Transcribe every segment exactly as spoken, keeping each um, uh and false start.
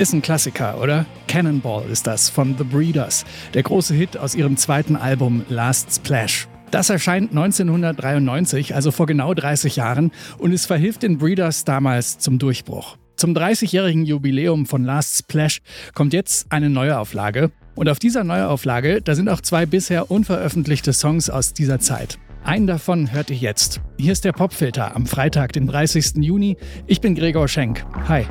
Ist ein Klassiker, oder? Cannonball ist das von The Breeders, der große Hit aus ihrem zweiten Album Last Splash. Das erscheint neunzehnhundertdreiundneunzig, also vor genau dreißig Jahren, und es verhilft den Breeders damals zum Durchbruch. Zum dreißigjährigen Jubiläum von Last Splash kommt jetzt eine Neuauflage. Und auf dieser Neuauflage, da sind auch zwei bisher unveröffentlichte Songs aus dieser Zeit. Einen davon hört ihr jetzt. Hier ist der Popfilter am Freitag, den dreißigsten Juni. Ich bin Gregor Schenk. Hi.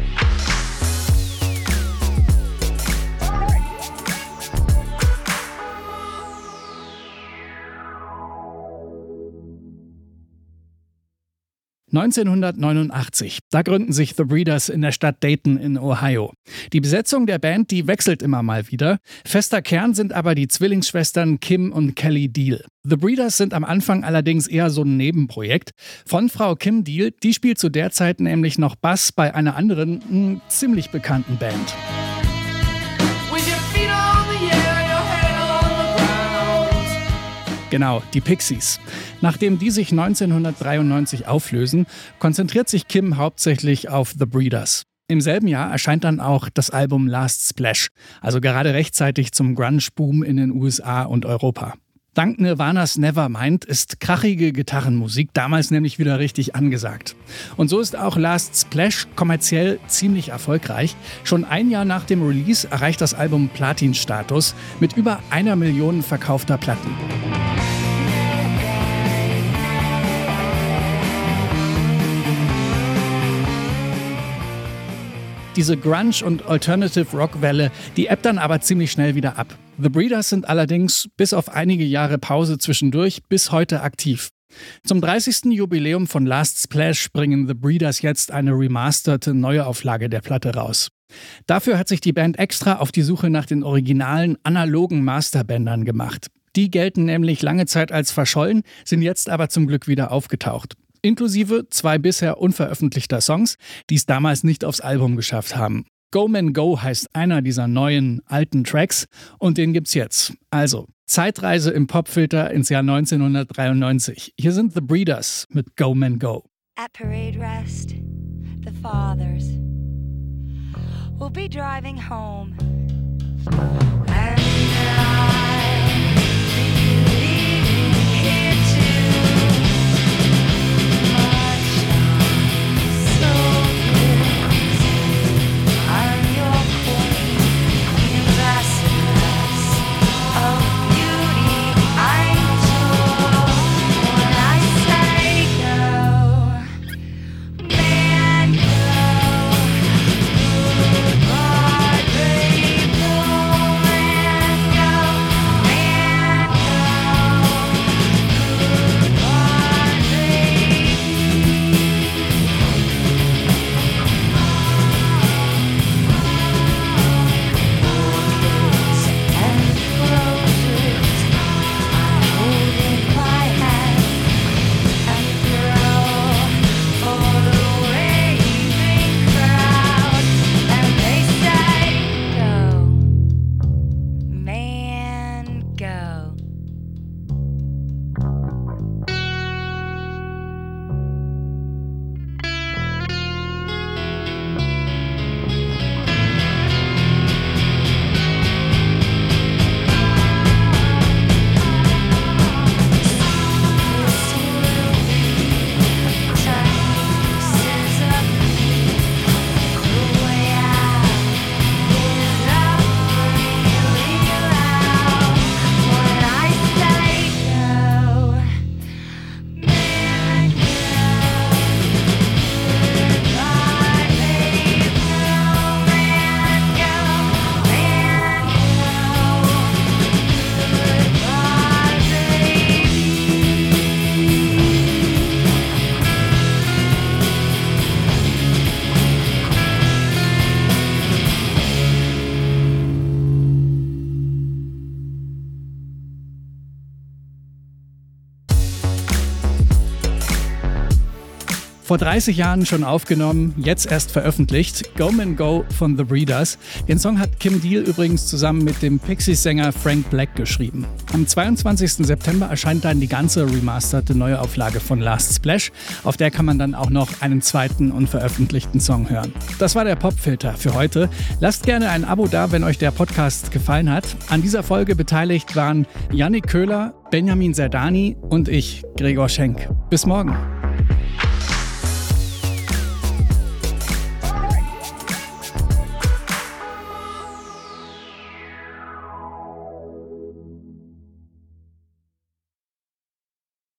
neunzehnhundertneunundachtzig, da gründen sich The Breeders in der Stadt Dayton in Ohio. Die Besetzung der Band, die wechselt immer mal wieder. Fester Kern sind aber die Zwillingsschwestern Kim und Kelly Deal. The Breeders sind am Anfang allerdings eher so ein Nebenprojekt. Frontfrau Kim Deal, die spielt zu der Zeit nämlich noch Bass bei einer anderen, mh, ziemlich bekannten Band. Genau, die Pixies. Nachdem die sich neunzehnhundertdreiundneunzig auflösen, konzentriert sich Kim hauptsächlich auf The Breeders. Im selben Jahr erscheint dann auch das Album Last Splash, also gerade rechtzeitig zum Grunge-Boom in den U S A und Europa. Dank Nirvanas Nevermind ist krachige Gitarrenmusik damals nämlich wieder richtig angesagt. Und so ist auch Last Splash kommerziell ziemlich erfolgreich. Schon ein Jahr nach dem Release erreicht das Album Platin-Status mit über einer Million verkaufter Platten. Diese Grunge- und Alternative-Rock-Welle, die ebbt dann aber ziemlich schnell wieder ab. The Breeders sind allerdings bis auf einige Jahre Pause zwischendurch bis heute aktiv. Zum dreißigsten Jubiläum von Last Splash bringen The Breeders jetzt eine remasterte Neuauflage der Platte raus. Dafür hat sich die Band extra auf die Suche nach den originalen analogen Masterbändern gemacht. Die gelten nämlich lange Zeit als verschollen, sind jetzt aber zum Glück wieder aufgetaucht. Inklusive zwei bisher unveröffentlichter Songs, die es damals nicht aufs Album geschafft haben. Go Man Go heißt einer dieser neuen, alten Tracks und den gibt's jetzt. Also, Zeitreise im Popfilter ins Jahr neunzehnhundertdreiundneunzig. Hier sind The Breeders mit Go Man Go. At parade rest, the fathers will be driving home. And I leave here too. Boy, Vor dreißig Jahren schon aufgenommen, jetzt erst veröffentlicht. Go Man Go von The Breeders. Den Song hat Kim Deal übrigens zusammen mit dem Pixies-Sänger Frank Black geschrieben. Am zweiundzwanzigsten September erscheint dann die ganze remasterte Neuauflage von Last Splash. Auf der kann man dann auch noch einen zweiten unveröffentlichten Song hören. Das war der Popfilter für heute. Lasst gerne ein Abo da, wenn euch der Podcast gefallen hat. An dieser Folge beteiligt waren Yannick Köhler, Benjamin Zerdani und ich, Gregor Schenk. Bis morgen.